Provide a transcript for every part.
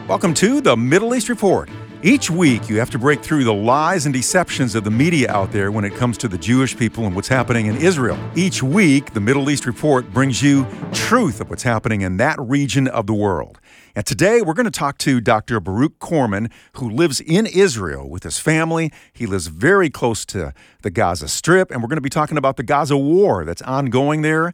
Welcome to the Middle East Report. Each week, you have to break through the lies and deceptions of the media out there when it comes to the Jewish people and what's happening in Israel. Each week, the Middle East Report brings you truth of what's happening in that region of the world. And today, we're going to talk to Dr. Baruch Korman, who lives in Israel with his family. He lives very close to the Gaza Strip, and we're going to be talking about the Gaza war that's ongoing there.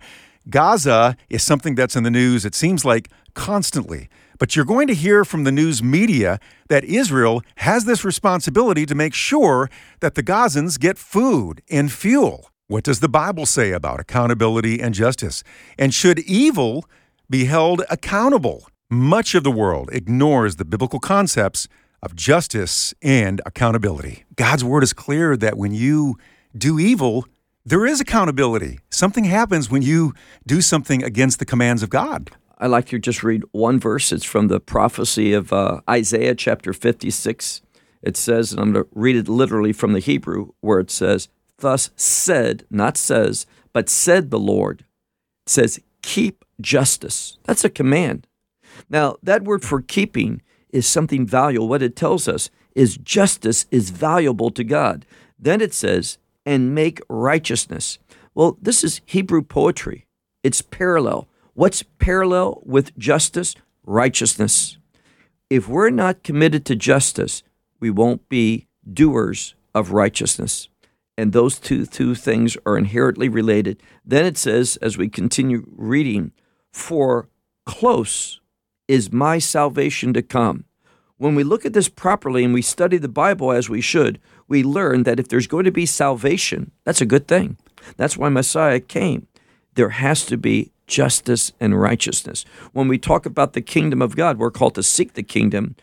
Gaza is something that's in the news, it seems like, constantly. But you're going to hear from the news media that Israel has this responsibility to make sure that the Gazans get food and fuel. What does the Bible say about accountability and justice? And should evil be held accountable? Much of the world ignores the biblical concepts of justice and accountability. God's word is clear that when you do evil, there is accountability. Something happens when you do something against the commands of God. I'd like to just read one verse. It's from the prophecy of Isaiah chapter 56. It says, and I'm going to read it literally from the Hebrew, where it says, "Thus said," not says, but said the Lord. It says, "Keep justice." That's a command. Now, that word for keeping is something valuable. What it tells us is justice is valuable to God. Then it says, "And make righteousness." Well, this is Hebrew poetry. It's parallel. What's parallel with justice? Righteousness. If we're not committed to justice, we won't be doers of righteousness. And those two things are inherently related. Then it says, as we continue reading, "For close is my salvation to come." When we look at this properly and we study the Bible as we should, we learn that if there's going to be salvation, that's a good thing. That's why Messiah came. There has to be justice and righteousness. When we talk about the kingdom of God, we're called to seek the kingdom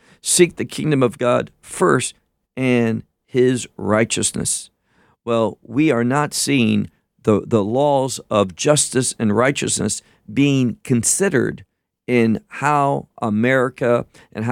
of God first and his righteousness. Well, we are not seeing the laws of justice and righteousness being considered in how America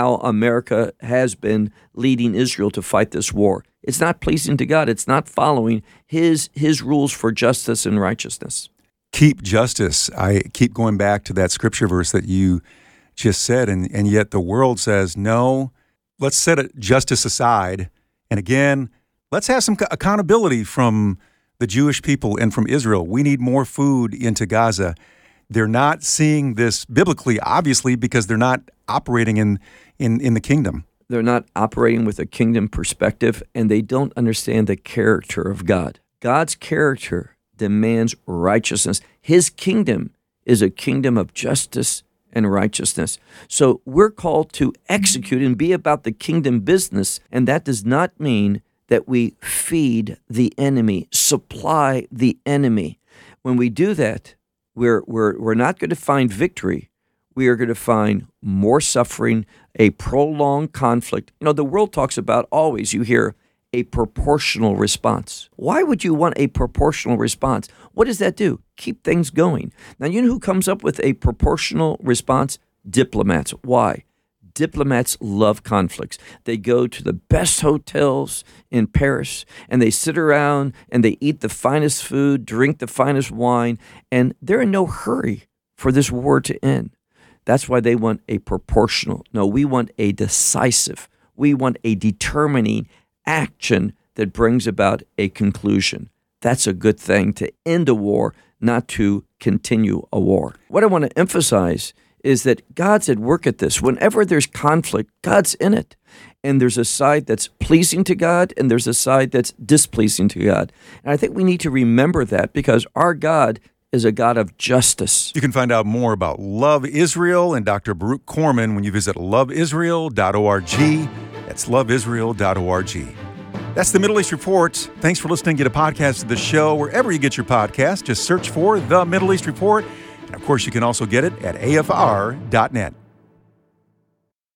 has been leading Israel to fight this war. It's not pleasing to God. It's not following his rules for justice and righteousness. Keep justice. I keep going back to that scripture verse that you just said, and yet the world says, no, let's set justice aside. And again, let's have some accountability from the Jewish people and from Israel. We need more food into Gaza. They're not seeing this biblically, obviously, because they're not operating in the kingdom. They're not operating with a kingdom perspective, and they don't understand the character of God. God's character demands righteousness. His kingdom is a kingdom of justice and righteousness. So we're called to execute and be about the kingdom business, and that does not mean that we feed the enemy, supply the enemy. When we do that, we're not going to find victory. We are going to find more suffering, a prolonged conflict. You know, the world talks about always, you hear, a proportional response. Why would you want a proportional response? What does that do? Keep things going. Now, you know who comes up with a proportional response? Diplomats. Why? Diplomats love conflicts. They go to the best hotels in Paris, and they sit around and they eat the finest food, drink the finest wine, and they're in no hurry for this war to end. That's why they want a proportional. No, we want a decisive. We want a determining action that brings about a conclusion. That's a good thing, to end a war, not to continue a war. What I want to emphasize is that God's at work at this. Whenever there's conflict, God's in it. And there's a side that's pleasing to God, and there's a side that's displeasing to God. And I think we need to remember that, because our God is a God of justice. You can find out more about Love Israel and Dr. Baruch Korman when you visit loveisrael.org. That's loveisrael.org. That's the Middle East Report. Thanks for listening. Get a podcast of the show wherever you get your podcast. Just search for The Middle East Report. And of course, you can also get it at afr.net.